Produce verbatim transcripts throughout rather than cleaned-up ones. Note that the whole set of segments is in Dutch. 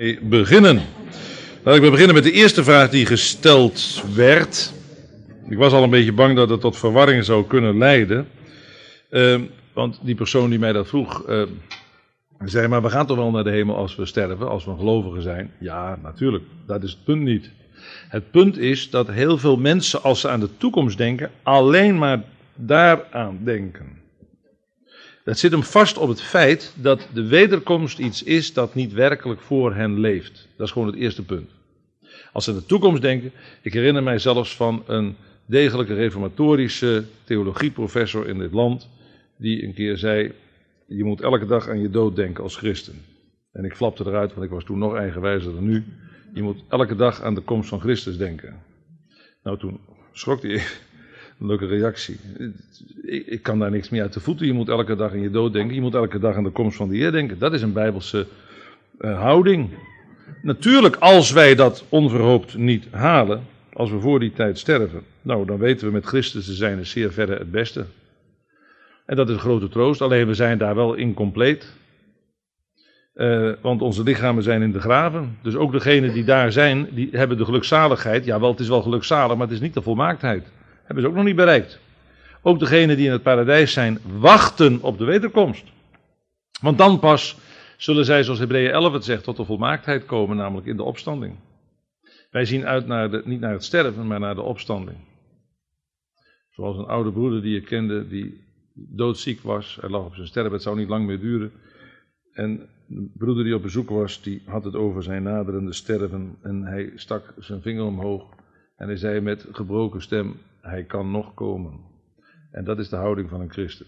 beginnen. Laat ik maar beginnen met de eerste vraag die gesteld werd. Ik was al een beetje bang dat het tot verwarring zou kunnen leiden. Uh, want die persoon die mij dat vroeg, uh, zei, maar we gaan toch wel naar de hemel als we sterven, als we gelovigen zijn? Ja, natuurlijk, dat is het punt niet. Het punt is dat heel veel mensen, als ze aan de toekomst denken, alleen maar daaraan denken. Dat zit hem vast op het feit dat de wederkomst iets is dat niet werkelijk voor hen leeft. Dat is gewoon het eerste punt. Als ze aan de toekomst denken, ik herinner mij zelfs van een degelijke reformatorische theologieprofessor in dit land, die een keer zei, je moet elke dag aan je dood denken als christen. En ik flapte eruit, want ik was toen nog eigenwijzer dan nu. Je moet elke dag aan de komst van Christus denken. Nou, toen schrok hij. Een leuke reactie. Ik, ik kan daar niks meer uit de voeten. Je moet elke dag aan je dood denken. Je moet elke dag aan de komst van de Heer denken. Dat is een Bijbelse uh, houding. Natuurlijk, als wij dat onverhoopt niet halen, als we voor die tijd sterven, nou, dan weten we met Christus te zijn is zeer verre het beste. En dat is een grote troost. Alleen we zijn daar wel incompleet. Uh, want onze lichamen zijn in de graven. Dus ook degenen die daar zijn, die hebben de gelukzaligheid. Ja, wel, het is wel gelukzalig, maar het is niet de volmaaktheid. Hebben ze ook nog niet bereikt. Ook degenen die in het paradijs zijn, wachten op de wederkomst. Want dan pas zullen zij, zoals Hebreeën elf het zegt, tot de volmaaktheid komen, namelijk in de opstanding. Wij zien uit naar de, niet naar het sterven, maar naar de opstanding. Zoals een oude broeder die ik kende, die doodziek was. Hij lag op zijn sterven, het zou niet lang meer duren. En de broeder die op bezoek was, die had het over zijn naderende sterven. En hij stak zijn vinger omhoog. En hij zei met gebroken stem, hij kan nog komen. En dat is de houding van een christen.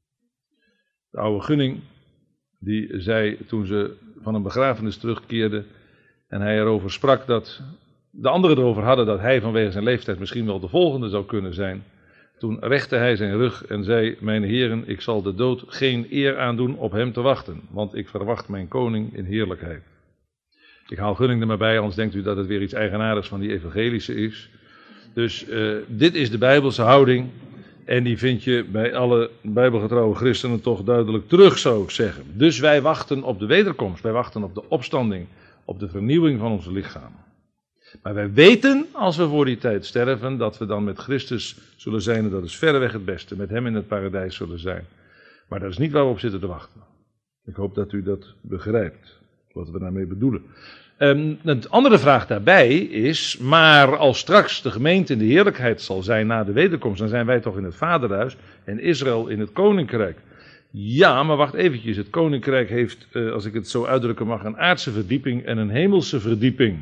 De oude Gunning, die zei toen ze van een begrafenis terugkeerden en hij erover sprak dat de anderen erover hadden dat hij vanwege zijn leeftijd misschien wel de volgende zou kunnen zijn. Toen rechtte hij zijn rug en zei, mijn heren, ik zal de dood geen eer aandoen op hem te wachten, want ik verwacht mijn koning in heerlijkheid. Ik haal Gunning er maar bij, anders denkt u dat het weer iets eigenaardigs van die evangelische is. Dus uh, dit is de Bijbelse houding en die vind je bij alle bijbelgetrouwe christenen toch duidelijk terug, zou ik zeggen. Dus wij wachten op de wederkomst, wij wachten op de opstanding, op de vernieuwing van onze lichaam. Maar wij weten, als we voor die tijd sterven, dat we dan met Christus zullen zijn en dat is verreweg het beste, met hem in het paradijs zullen zijn. Maar dat is niet waar we op zitten te wachten. Ik hoop dat u dat begrijpt, wat we daarmee bedoelen. Um, een andere vraag daarbij is, maar als straks de gemeente in de heerlijkheid zal zijn na de wederkomst, dan zijn wij toch in het vaderhuis en Israël in het koninkrijk. Ja, maar wacht eventjes, het koninkrijk heeft, uh, als ik het zo uitdrukken mag, een aardse verdieping en een hemelse verdieping.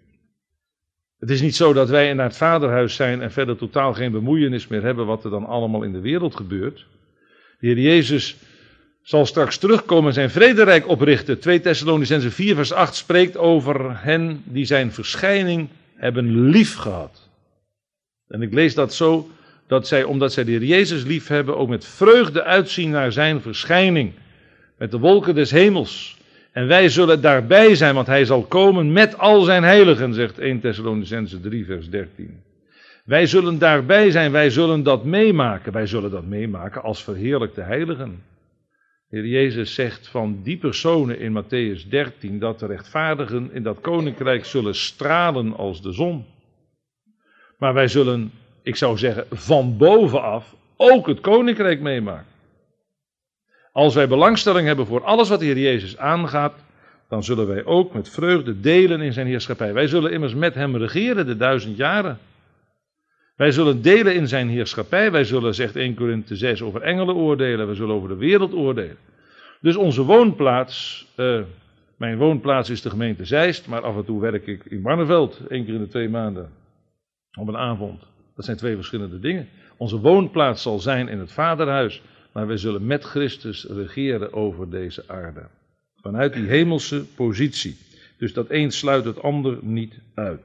Het is niet zo dat wij naar het vaderhuis zijn en verder totaal geen bemoeienis meer hebben wat er dan allemaal in de wereld gebeurt. De Heer Jezus zal straks terugkomen en zijn vrederijk oprichten. twee Thessalonicenzen vier vers acht spreekt over hen die zijn verschijning hebben lief gehad. En ik lees dat zo, dat zij, omdat zij de Heer Jezus lief hebben, ook met vreugde uitzien naar zijn verschijning. Met de wolken des hemels. En wij zullen daarbij zijn, want hij zal komen met al zijn heiligen, zegt eerste Thessalonicenzen drie vers dertien. Wij zullen daarbij zijn, wij zullen dat meemaken. Wij zullen dat meemaken als verheerlijkte heiligen. De Heer Jezus zegt van die personen in Matthäus dertien dat de rechtvaardigen in dat koninkrijk zullen stralen als de zon. Maar wij zullen, ik zou zeggen, van bovenaf ook het koninkrijk meemaken. Als wij belangstelling hebben voor alles wat de Heer Jezus aangaat, dan zullen wij ook met vreugde delen in zijn heerschappij. Wij zullen immers met hem regeren de duizend jaren. Wij zullen delen in zijn heerschappij. Wij zullen, zegt eerste Korinthe zes, over engelen oordelen. Wij zullen over de wereld oordelen. Dus onze woonplaats, uh, mijn woonplaats is de gemeente Zeist, maar af en toe werk ik in Barneveld, één keer in de twee maanden, op een avond. Dat zijn twee verschillende dingen. Onze woonplaats zal zijn in het vaderhuis, maar wij zullen met Christus regeren over deze aarde. Vanuit die hemelse positie. Dus dat een sluit het ander niet uit.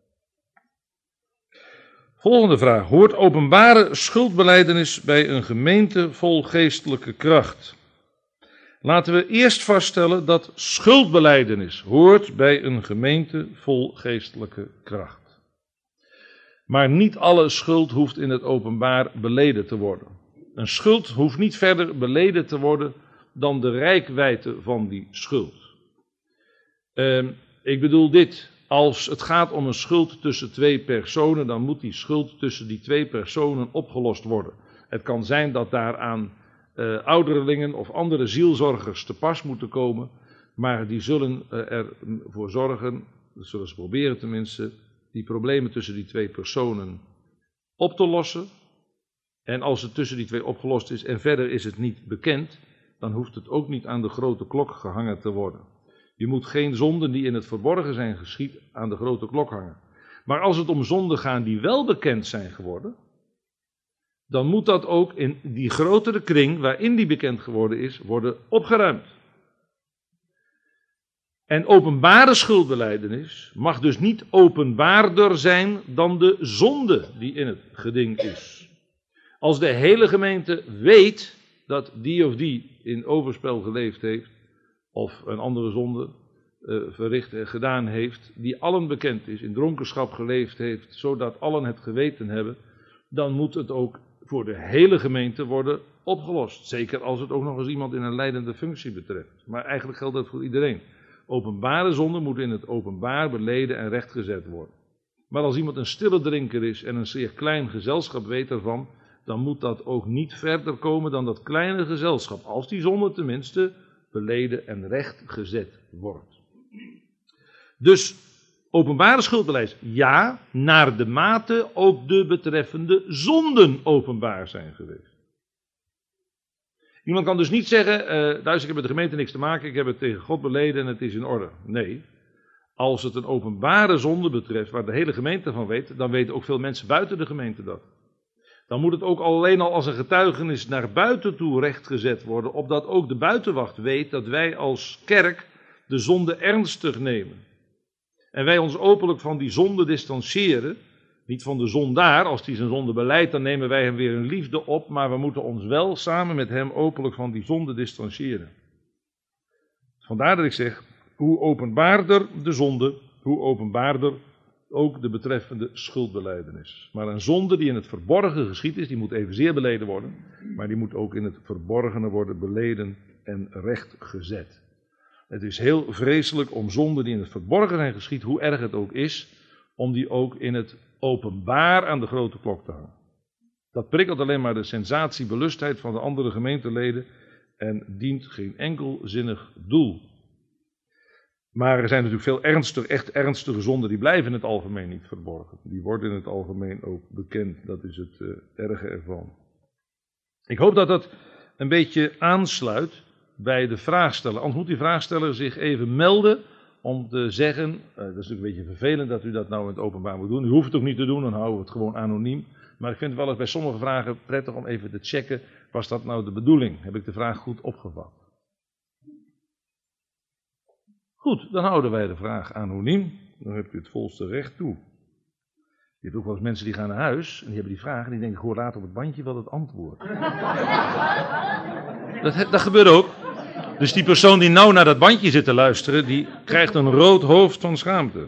Volgende vraag. Hoort openbare schuldbelijdenis bij een gemeente vol geestelijke kracht? Laten we eerst vaststellen dat schuldbelijdenis hoort bij een gemeente vol geestelijke kracht. Maar niet alle schuld hoeft in het openbaar beleden te worden. Een schuld hoeft niet verder beleden te worden dan de reikwijdte van die schuld. Uh, ik bedoel dit, als het gaat om een schuld tussen twee personen, dan moet die schuld tussen die twee personen opgelost worden. Het kan zijn dat daaraan uh, ouderlingen of andere zielzorgers te pas moeten komen, maar die zullen uh, ervoor zorgen, dat zullen ze proberen tenminste, die problemen tussen die twee personen op te lossen. En als het tussen die twee opgelost is en verder is het niet bekend, dan hoeft het ook niet aan de grote klok gehangen te worden. Je moet geen zonden die in het verborgen zijn geschied aan de grote klok hangen. Maar als het om zonden gaat die wel bekend zijn geworden, dan moet dat ook in die grotere kring waarin die bekend geworden is, worden opgeruimd. En openbare schuldbelijdenis mag dus niet openbaarder zijn dan de zonde die in het geding is. Als de hele gemeente weet dat die of die in overspel geleefd heeft, of een andere zonde uh, verricht en gedaan heeft, die allen bekend is, in dronkenschap geleefd heeft, zodat allen het geweten hebben, dan moet het ook voor de hele gemeente worden opgelost. Zeker als het ook nog eens iemand in een leidende functie betreft. Maar eigenlijk geldt dat voor iedereen. Openbare zonde moet in het openbaar beleden en rechtgezet worden. Maar als iemand een stille drinker is en een zeer klein gezelschap weet ervan, dan moet dat ook niet verder komen dan dat kleine gezelschap, als die zonde tenminste beleden en rechtgezet wordt. Dus openbare schuldbelijdenis, ja, naar de mate ook de betreffende zonden openbaar zijn geweest. Iemand kan dus niet zeggen, uh, thuis, ik heb met de gemeente niks te maken, ik heb het tegen God beleden en het is in orde. Nee, als het een openbare zonde betreft, waar de hele gemeente van weet, dan weten ook veel mensen buiten de gemeente dat. Dan moet het ook alleen al als een getuigenis naar buiten toe rechtgezet worden, opdat ook de buitenwacht weet dat wij als kerk de zonde ernstig nemen. En wij ons openlijk van die zonde distancieren, niet van de zondaar, als die zijn zonde beleidt, dan nemen wij hem weer in liefde op, maar we moeten ons wel samen met hem openlijk van die zonde distancieren. Vandaar dat ik zeg, hoe openbaarder de zonde, hoe openbaarder ook de betreffende schuldbelijdenis. Maar een zonde die in het verborgen geschied is, die moet evenzeer beleden worden, maar die moet ook in het verborgene worden beleden en rechtgezet. Het is heel vreselijk om zonden die in het verborgen zijn geschied, hoe erg het ook is, om die ook in het openbaar aan de grote klok te hangen. Dat prikkelt alleen maar de sensatiebelustheid van de andere gemeenteleden en dient geen enkel zinnig doel. Maar er zijn natuurlijk veel ernstig, echt ernstige zonden, die blijven in het algemeen niet verborgen. Die worden in het algemeen ook bekend, dat is het uh, erge ervan. Ik hoop dat dat een beetje aansluit bij de vraagsteller. Anders moet die vraagsteller zich even melden om te zeggen, uh, dat is natuurlijk een beetje vervelend dat u dat nou in het openbaar moet doen. U hoeft het ook niet te doen, dan houden we het gewoon anoniem. Maar ik vind het wel eens bij sommige vragen prettig om even te checken, was dat nou de bedoeling? Heb ik de vraag goed opgevat? Goed, dan houden wij de vraag anoniem. Dan hebt u het volste recht toe. Je hebt ook wel eens mensen die gaan naar huis en die hebben die vraag en die denken, ik hoor later op het bandje wel het antwoord. dat, dat gebeurt ook. Dus die persoon die nou naar dat bandje zit te luisteren, die krijgt een rood hoofd van schaamte.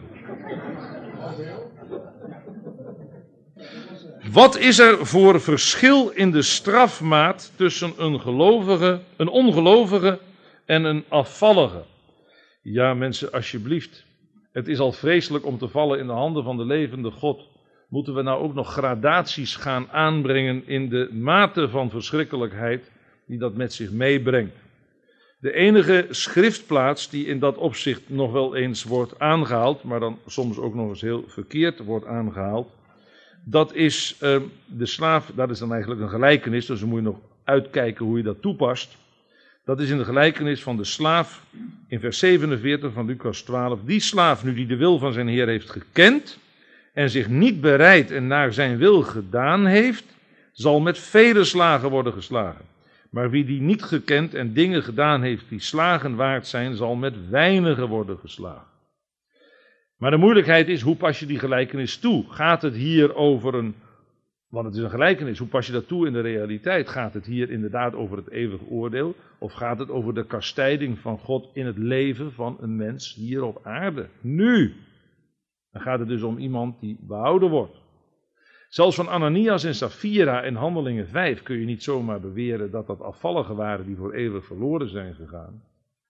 Wat is er voor verschil in de strafmaat tussen een gelovige, een ongelovige en een afvallige? Ja, mensen, alsjeblieft. Het is al vreselijk om te vallen in de handen van de levende God. Moeten we nou ook nog gradaties gaan aanbrengen in de mate van verschrikkelijkheid die dat met zich meebrengt? De enige schriftplaats die in dat opzicht nog wel eens wordt aangehaald, maar dan soms ook nog eens heel verkeerd wordt aangehaald, dat is uh, de slaaf, dat is dan eigenlijk een gelijkenis, dus dan moet je nog uitkijken hoe je dat toepast. Dat is in de gelijkenis van de slaaf in vers zevenenveertig van Lucas twaalf. Die slaaf nu die de wil van zijn heer heeft gekend en zich niet bereid en naar zijn wil gedaan heeft, zal met vele slagen worden geslagen. Maar wie die niet gekend en dingen gedaan heeft die slagen waard zijn, zal met weinige worden geslagen. Maar de moeilijkheid is, hoe pas je die gelijkenis toe? Gaat het hier over een, want het is een gelijkenis, hoe pas je dat toe in de realiteit? Gaat het hier inderdaad over het eeuwige oordeel? Of gaat het over de kastijding van God in het leven van een mens hier op aarde? Nu! Dan gaat het dus om iemand die behouden wordt. Zelfs van Ananias en Safira in Handelingen vijf kun je niet zomaar beweren dat dat afvalligen waren die voor eeuwig verloren zijn gegaan.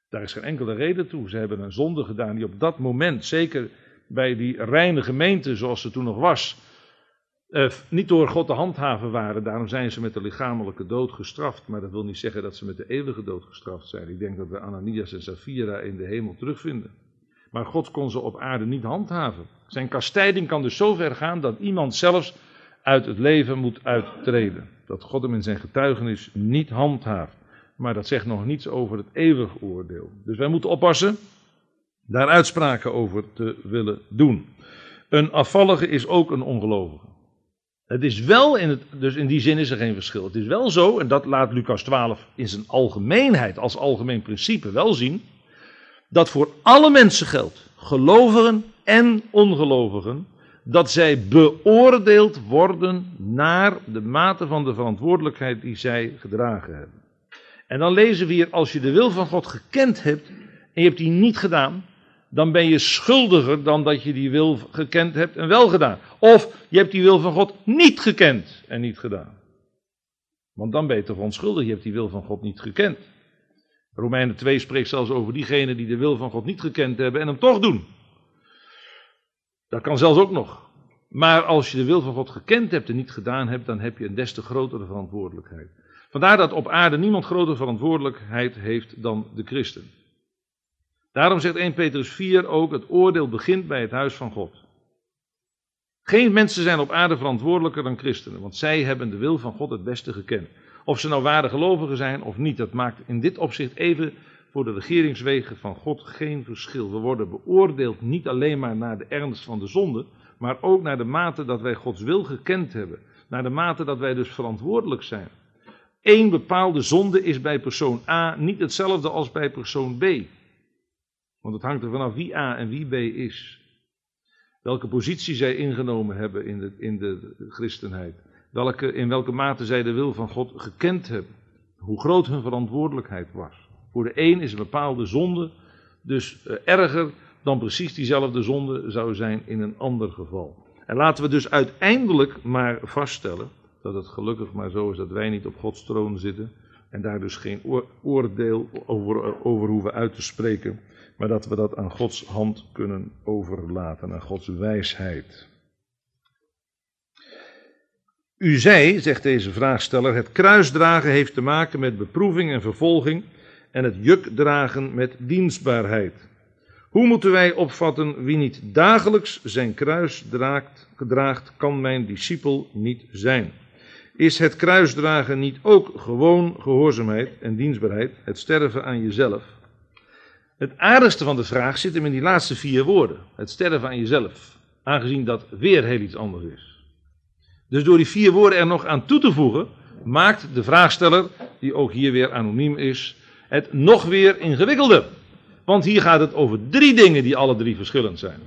Daar is geen enkele reden toe. Ze hebben een zonde gedaan die op dat moment, zeker bij die reine gemeente zoals ze toen nog was, eh, niet door God te handhaven waren. Daarom zijn ze met de lichamelijke dood gestraft. Maar dat wil niet zeggen dat ze met de eeuwige dood gestraft zijn. Ik denk dat we Ananias en Safira in de hemel terugvinden. Maar God kon ze op aarde niet handhaven. Zijn kastijding kan dus zo ver gaan dat iemand zelfs uit het leven moet uittreden. Dat God hem in zijn getuigenis niet handhaaft. Maar dat zegt nog niets over het eeuwige oordeel. Dus wij moeten oppassen daar uitspraken over te willen doen. Een afvallige is ook een ongelovige. Het is wel, in het, dus in die zin is er geen verschil. Het is wel zo, en dat laat Lucas twaalf in zijn algemeenheid, als algemeen principe wel zien, dat voor alle mensen geldt, gelovigen en ongelovigen, dat zij beoordeeld worden naar de mate van de verantwoordelijkheid die zij gedragen hebben. En dan lezen we hier, als je de wil van God gekend hebt en je hebt die niet gedaan, dan ben je schuldiger dan dat je die wil gekend hebt en wel gedaan. Of je hebt die wil van God niet gekend en niet gedaan. Want dan ben je toch onschuldig, je hebt die wil van God niet gekend. Romeinen twee spreekt zelfs over diegenen die de wil van God niet gekend hebben en hem toch doen. Dat kan zelfs ook nog. Maar als je de wil van God gekend hebt en niet gedaan hebt, dan heb je een des te grotere verantwoordelijkheid. Vandaar dat op aarde niemand grotere verantwoordelijkheid heeft dan de christen. Daarom zegt eerste Petrus vier ook, het oordeel begint bij het huis van God. Geen mensen zijn op aarde verantwoordelijker dan christenen, want zij hebben de wil van God het beste gekend. Of ze nou ware gelovigen zijn of niet, dat maakt in dit opzicht even voor de regeringswegen van God geen verschil. We worden beoordeeld niet alleen maar naar de ernst van de zonde, maar ook naar de mate dat wij Gods wil gekend hebben. Naar de mate dat wij dus verantwoordelijk zijn. Eén bepaalde zonde is bij persoon A niet hetzelfde als bij persoon B. Want het hangt er vanaf wie A en wie B is. Welke positie zij ingenomen hebben in de, in de christenheid. Welke, in welke mate zij de wil van God gekend hebben. Hoe groot hun verantwoordelijkheid was. Voor de een is een bepaalde zonde dus uh, erger dan precies diezelfde zonde zou zijn in een ander geval. En laten we dus uiteindelijk maar vaststellen dat het gelukkig maar zo is dat wij niet op Gods troon zitten en daar dus geen oordeel over, over hoeven uit te spreken, maar dat we dat aan Gods hand kunnen overlaten, aan Gods wijsheid. U zei, zegt deze vraagsteller, het kruisdragen heeft te maken met beproeving en vervolging en het juk dragen met dienstbaarheid. Hoe moeten wij opvatten, wie niet dagelijks zijn kruis draagt, draagt, kan mijn discipel niet zijn. Is het kruisdragen niet ook gewoon gehoorzaamheid en dienstbaarheid, het sterven aan jezelf? Het aardigste van de vraag zit hem in die laatste vier woorden, het sterven aan jezelf, aangezien dat weer heel iets anders is. Dus door die vier woorden er nog aan toe te voegen, maakt de vraagsteller, die ook hier weer anoniem is, het nog weer ingewikkelder. Want hier gaat het over drie dingen die alle drie verschillend zijn.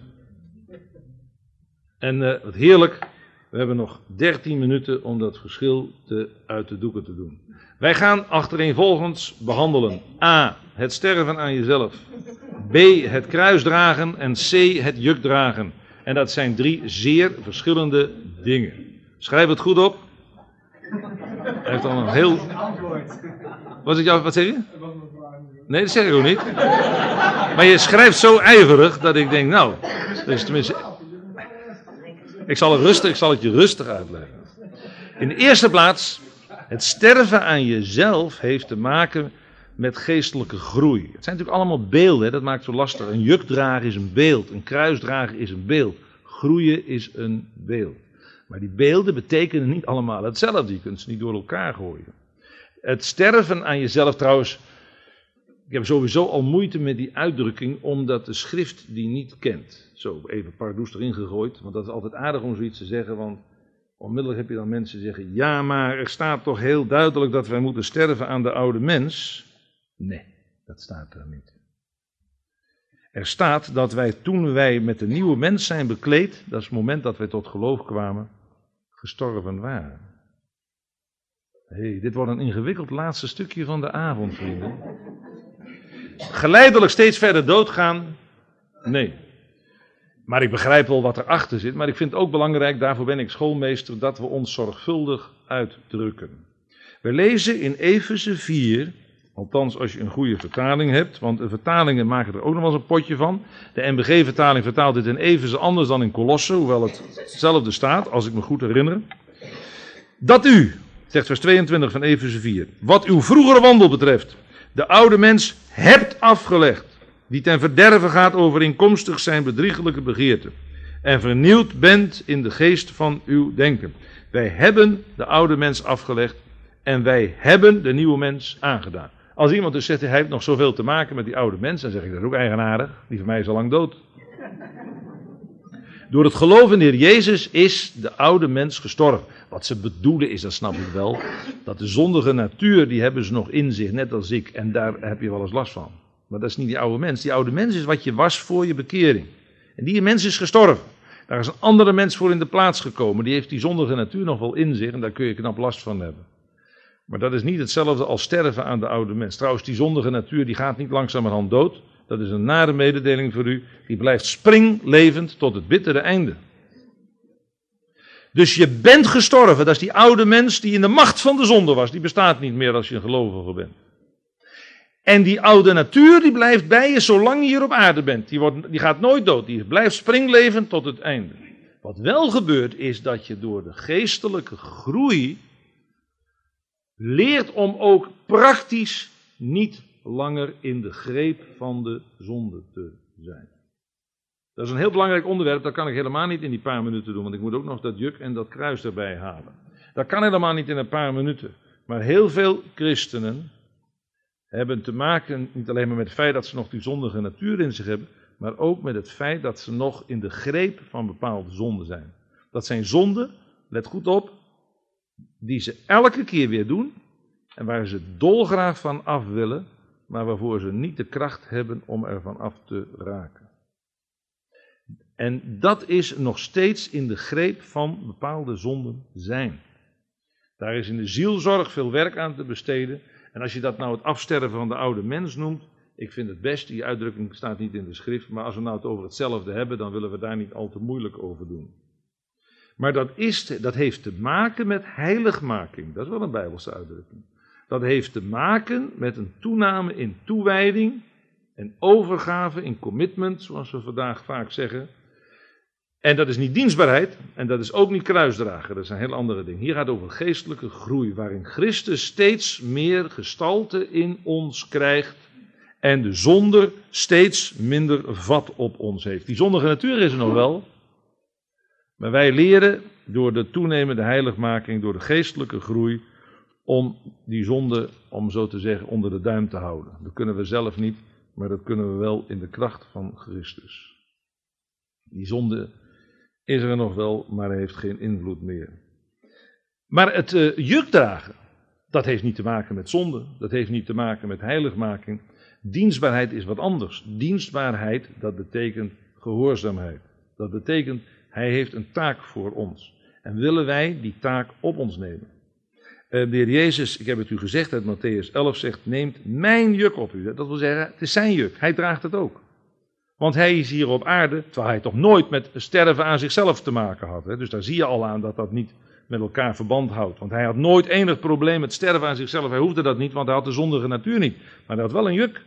En uh, wat heerlijk, we hebben nog dertien minuten om dat verschil te, uit de doeken te doen. Wij gaan achtereenvolgens behandelen. A, het sterven aan jezelf. B, het kruis dragen. En C, het juk dragen. En dat zijn drie zeer verschillende dingen. Schrijf het goed op. Hij heeft al een heel... Was het jou, wat zeg je? Nee, dat zeg ik ook niet. Maar je schrijft zo ijverig dat ik denk, nou, dus tenminste... Ik zal, het rustig, ik zal het je rustig uitleggen. In de eerste plaats, het sterven aan jezelf heeft te maken met geestelijke groei. Het zijn natuurlijk allemaal beelden, hè? Dat maakt het zo lastig. Een juk dragen is een beeld, een kruis dragen is een beeld. Groeien is een beeld. Maar die beelden betekenen niet allemaal hetzelfde, je kunt ze niet door elkaar gooien. Het sterven aan jezelf trouwens, ik heb sowieso al moeite met die uitdrukking, omdat de schrift die niet kent. Zo, even pardoes erin gegooid, want dat is altijd aardig om zoiets te zeggen, want onmiddellijk heb je dan mensen die zeggen, ja, maar er staat toch heel duidelijk dat wij moeten sterven aan de oude mens. Nee, dat staat er niet. Er staat dat wij toen wij met de nieuwe mens zijn bekleed, dat is het moment dat wij tot geloof kwamen, gestorven waren. Hé, hey, dit wordt een ingewikkeld laatste stukje van de avond, vrienden. Geleidelijk steeds verder doodgaan? Nee. Maar ik begrijp wel wat erachter zit, maar ik vind het ook belangrijk, daarvoor ben ik schoolmeester, dat we ons zorgvuldig uitdrukken. We lezen in Efeze vier, Althans, als je een goede vertaling hebt, want de vertalingen maken er ook nog wel eens een potje van. De N B G-vertaling vertaalt dit in Efeze anders dan in Kolossen, hoewel het hetzelfde staat, als ik me goed herinner. Dat u, zegt vers tweeëntwintig van Efeze vier, wat uw vroegere wandel betreft, de oude mens hebt afgelegd, die ten verderve gaat overeenkomstig zijn bedriegelijke begeerten, en vernieuwd bent in de geest van uw denken. Wij hebben de oude mens afgelegd en wij hebben de nieuwe mens aangedaan. Als iemand dus zegt, hij heeft nog zoveel te maken met die oude mens, dan zeg ik, dat is ook eigenaardig, die van mij is al lang dood. Door het geloof in de Heer Jezus is de oude mens gestorven. Wat ze bedoelen is, dat snap ik wel, dat de zondige natuur, die hebben ze nog in zich, net als ik, en daar heb je wel eens last van. Maar dat is niet die oude mens. Die oude mens is wat je was voor je bekering. En die mens is gestorven. Daar is een andere mens voor in de plaats gekomen. Die heeft die zondige natuur nog wel in zich en daar kun je knap last van hebben. Maar dat is niet hetzelfde als sterven aan de oude mens. Trouwens, die zondige natuur die gaat niet langzamerhand dood. Dat is een nare mededeling voor u. Die blijft springlevend tot het bittere einde. Dus je bent gestorven. Dat is die oude mens die in de macht van de zonde was. Die bestaat niet meer als je een gelovige bent. En die oude natuur die blijft bij je zolang je hier op aarde bent. Die, wordt, die gaat nooit dood. Die blijft springlevend tot het einde. Wat wel gebeurt is dat je door de geestelijke groei leert om ook praktisch niet langer in de greep van de zonde te zijn. Dat is een heel belangrijk onderwerp, dat kan ik helemaal niet in die paar minuten doen, want ik moet ook nog dat juk en dat kruis erbij halen. Dat kan helemaal niet in een paar minuten. Maar heel veel christenen hebben te maken niet alleen maar met het feit dat ze nog die zondige natuur in zich hebben, maar ook met het feit dat ze nog in de greep van bepaalde zonden zijn. Dat zijn zonden, let goed op, die ze elke keer weer doen en waar ze dolgraag van af willen, maar waarvoor ze niet de kracht hebben om er van af te raken. En dat is nog steeds in de greep van bepaalde zonden zijn. Daar is in de zielzorg veel werk aan te besteden. En als je dat nou het afsterven van de oude mens noemt, ik vind het best, die uitdrukking staat niet in de schrift, maar als we nou het over hetzelfde hebben, dan willen we daar niet al te moeilijk over doen. Maar dat, is, dat heeft te maken met heiligmaking, dat is wel een Bijbelse uitdrukking. Dat heeft te maken met een toename in toewijding en overgave in commitment, zoals we vandaag vaak zeggen. En dat is niet dienstbaarheid en dat is ook niet kruisdragen, dat zijn heel andere dingen. Hier gaat het over geestelijke groei, waarin Christus steeds meer gestalte in ons krijgt en de zonde steeds minder vat op ons heeft. Die zondige natuur is er nog wel, maar wij leren door de toenemende heiligmaking, door de geestelijke groei, om die zonde, om zo te zeggen, onder de duim te houden. Dat kunnen we zelf niet, maar dat kunnen we wel in de kracht van Christus. Die zonde is er nog wel, maar hij heeft geen invloed meer. Maar het uh, juk dragen, dat heeft niet te maken met zonde, dat heeft niet te maken met heiligmaking. Dienstbaarheid is wat anders. Dienstbaarheid, dat betekent gehoorzaamheid. Dat betekent, hij heeft een taak voor ons. En willen wij die taak op ons nemen? Uh, de Heer Jezus, ik heb het u gezegd uit Matthäus elf, zegt, neemt mijn juk op u. Dat wil zeggen, het is zijn juk, hij draagt het ook. Want hij is hier op aarde, terwijl hij toch nooit met sterven aan zichzelf te maken had. Hè? Dus daar zie je al aan dat dat niet met elkaar verband houdt. Want hij had nooit enig probleem met sterven aan zichzelf. Hij hoefde dat niet, want hij had de zondige natuur niet. Maar hij had wel een juk.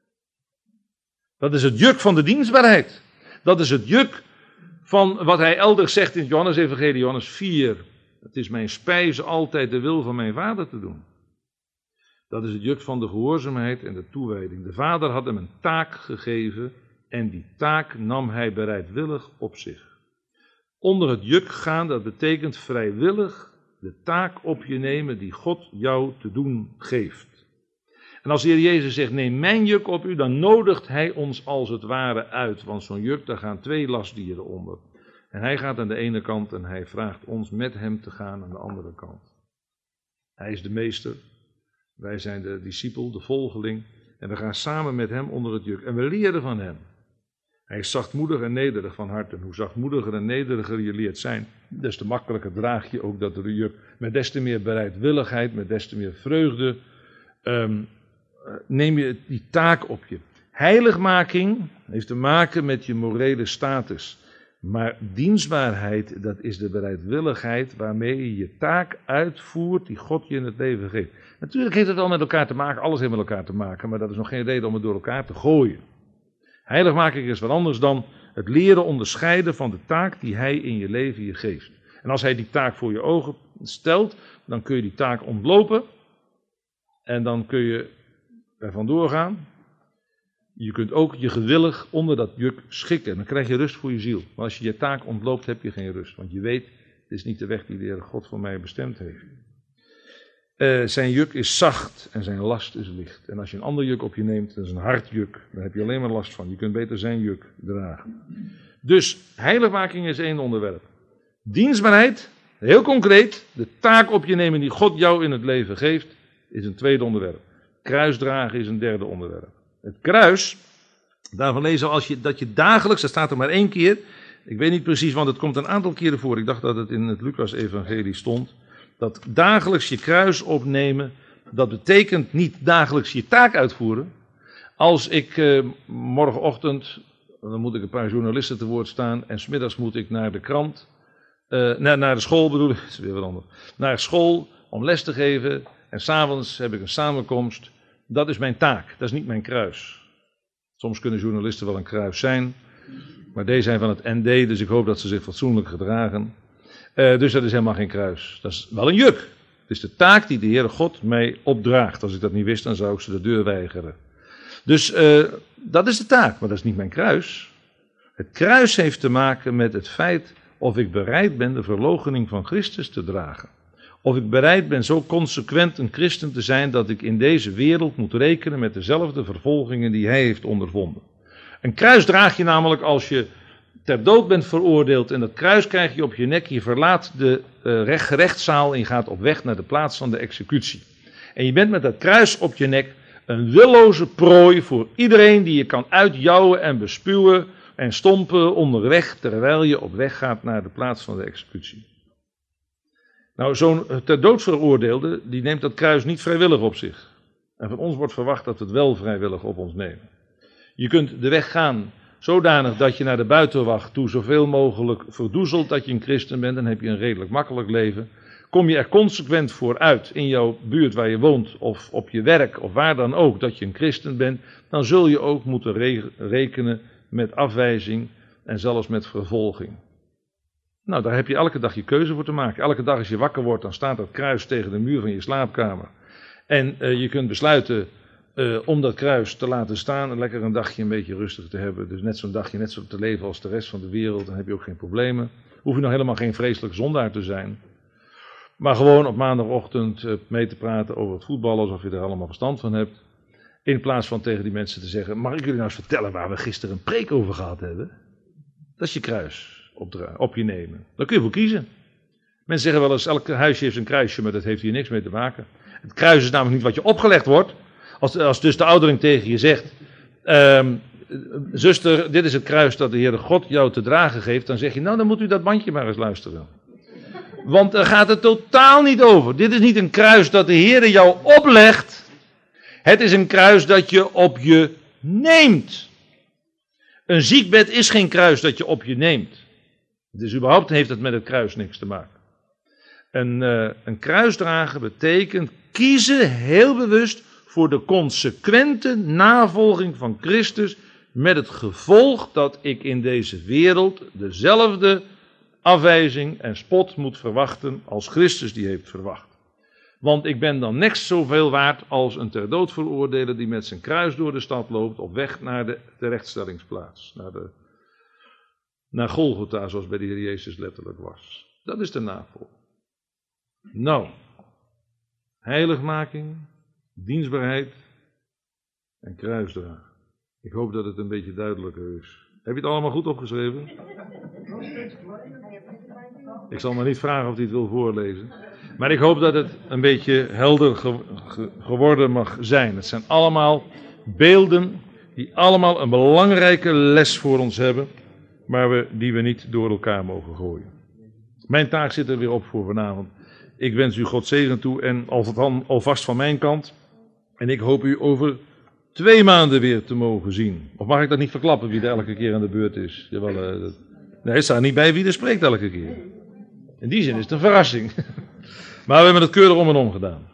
Dat is het juk van de dienstbaarheid. Dat is het juk van wat hij elders zegt in het Johannes-evangelie, Johannes vier. Het is mijn spijze altijd de wil van mijn vader te doen. Dat is het juk van de gehoorzaamheid en de toewijding. De vader had hem een taak gegeven en die taak nam hij bereidwillig op zich. Onder het juk gaan, dat betekent vrijwillig de taak op je nemen die God jou te doen geeft. En als de Heer Jezus zegt, neem mijn juk op u, dan nodigt hij ons als het ware uit. Want zo'n juk, daar gaan twee lastdieren onder. En hij gaat aan de ene kant en hij vraagt ons met hem te gaan aan de andere kant. Hij is de meester, wij zijn de discipel, de volgeling. En we gaan samen met hem onder het juk. En we leren van hem. Hij is zachtmoedig en nederig van hart. En hoe zachtmoediger en nederiger je leert zijn, des te makkelijker draag je ook dat juk. Met des te meer bereidwilligheid, met des te meer vreugde, um, neem je die taak op je. Heiligmaking heeft te maken met je morele status. Maar dienstbaarheid, dat is de bereidwilligheid waarmee je je taak uitvoert die God je in het leven geeft. Natuurlijk heeft het al met elkaar te maken, alles heeft met elkaar te maken, maar dat is nog geen reden om het door elkaar te gooien. Heiligmaking is wat anders dan het leren onderscheiden van de taak die hij in je leven je geeft. En als hij die taak voor je ogen stelt, dan kun je die taak ontlopen en dan kun je er vandoor gaan. Je kunt ook je gewillig onder dat juk schikken. Dan krijg je rust voor je ziel. Maar als je je taak ontloopt, heb je geen rust. Want je weet, het is niet de weg die de Heer God voor mij bestemd heeft. Uh, zijn juk is zacht en zijn last is licht. En als je een ander juk op je neemt, dat is een hard juk. Daar heb je alleen maar last van. Je kunt beter zijn juk dragen. Dus heiligmaking is één onderwerp. Dienstbaarheid, heel concreet, de taak op je nemen die God jou in het leven geeft, is een tweede onderwerp. Kruisdragen is een derde onderwerp. Het kruis, daarvan lezen we als je, dat je dagelijks, dat staat er maar één keer, ik weet niet precies, want het komt een aantal keren voor, ik dacht dat het in het Lucas-evangelie stond, dat dagelijks je kruis opnemen, dat betekent niet dagelijks je taak uitvoeren. Als ik eh, morgenochtend, dan moet ik een paar journalisten te woord staan en 's middags moet ik naar de krant, uh, naar, naar de school bedoel ik, dat is weer wat anders, naar school om les te geven en 's avonds heb ik een samenkomst. Dat is mijn taak, dat is niet mijn kruis. Soms kunnen journalisten wel een kruis zijn, maar deze zijn van het N D, dus ik hoop dat ze zich fatsoenlijk gedragen. Uh, dus dat is helemaal geen kruis. Dat is wel een juk. Het is de taak die de Heere God mij opdraagt. Als ik dat niet wist, dan zou ik ze de deur weigeren. Dus uh, dat is de taak, maar dat is niet mijn kruis. Het kruis heeft te maken met het feit of ik bereid ben de verloochening van Christus te dragen. Of ik bereid ben zo consequent een christen te zijn dat ik in deze wereld moet rekenen met dezelfde vervolgingen die hij heeft ondervonden. Een kruis draag je namelijk als je ter dood bent veroordeeld en dat kruis krijg je op je nek. Je verlaat de uh, recht, gerechtszaal en je gaat op weg naar de plaats van de executie. En je bent met dat kruis op je nek een willoze prooi voor iedereen die je kan uitjouwen en bespuwen en stompen onderweg terwijl je op weg gaat naar de plaats van de executie. Nou, zo'n ter dood veroordeelde, die neemt dat kruis niet vrijwillig op zich. En van ons wordt verwacht dat we het wel vrijwillig op ons nemen. Je kunt de weg gaan zodanig dat je naar de buitenwacht toe zoveel mogelijk verdoezelt dat je een christen bent, dan heb je een redelijk makkelijk leven. Kom je er consequent voor uit in jouw buurt waar je woont of op je werk of waar dan ook dat je een christen bent, dan zul je ook moeten re- rekenen met afwijzing en zelfs met vervolging. Nou, daar heb je elke dag je keuze voor te maken. Elke dag als je wakker wordt, dan staat dat kruis tegen de muur van je slaapkamer. En uh, je kunt besluiten uh, om dat kruis te laten staan en lekker een dagje een beetje rustig te hebben. Dus net zo'n dagje net zo te leven als de rest van de wereld, dan heb je ook geen problemen. Hoef je nog helemaal geen vreselijk zondaar te zijn. Maar gewoon op maandagochtend uh, mee te praten over het voetbal, alsof je er allemaal verstand van hebt. In plaats van tegen die mensen te zeggen, mag ik jullie nou eens vertellen waar we gisteren een preek over gehad hebben? Dat is je kruis. Op, op je nemen. Daar kun je voor kiezen. Mensen zeggen wel eens, elk huisje heeft een kruisje, maar dat heeft hier niks mee te maken. Het kruis is namelijk niet wat je opgelegd wordt. Als, als dus de ouderling tegen je zegt, um, zuster, dit is het kruis dat de Heere God jou te dragen geeft, dan zeg je, nou dan moet u dat bandje maar eens luisteren. Want daar gaat het totaal niet over. Dit is niet een kruis dat de Heere jou oplegt. Het is een kruis dat je op je neemt. Een ziekbed is geen kruis dat je op je neemt. Dus überhaupt heeft het met het kruis niks te maken. Een, uh, een kruis dragen betekent kiezen heel bewust voor de consequente navolging van Christus, met het gevolg dat ik in deze wereld dezelfde afwijzing en spot moet verwachten als Christus die heeft verwacht. Want ik ben dan net zoveel waard als een ter dood veroordeelde die met zijn kruis door de stad loopt op weg naar de terechtstellingsplaats, naar de Naar Golgotha, zoals bij de Heer Jezus letterlijk was. Dat is de navolging. Nou, heiligmaking, dienstbaarheid en kruisdragen. Ik hoop dat het een beetje duidelijker is. Heb je het allemaal goed opgeschreven? Ik zal maar niet vragen of hij het wil voorlezen. Maar ik hoop dat het een beetje helder ge- ge- geworden mag zijn. Het zijn allemaal beelden die allemaal een belangrijke les voor ons hebben, maar we, die we niet door elkaar mogen gooien. Mijn taak zit er weer op voor vanavond. Ik wens u God zegen toe en alvast van mijn kant. En ik hoop u over twee maanden weer te mogen zien. Of mag ik dat niet verklappen wie er elke keer aan de beurt is? Jawel, uh, dat... Nee, het staat niet bij wie er spreekt elke keer. In die zin is het een verrassing. Maar we hebben het keurig om en om gedaan.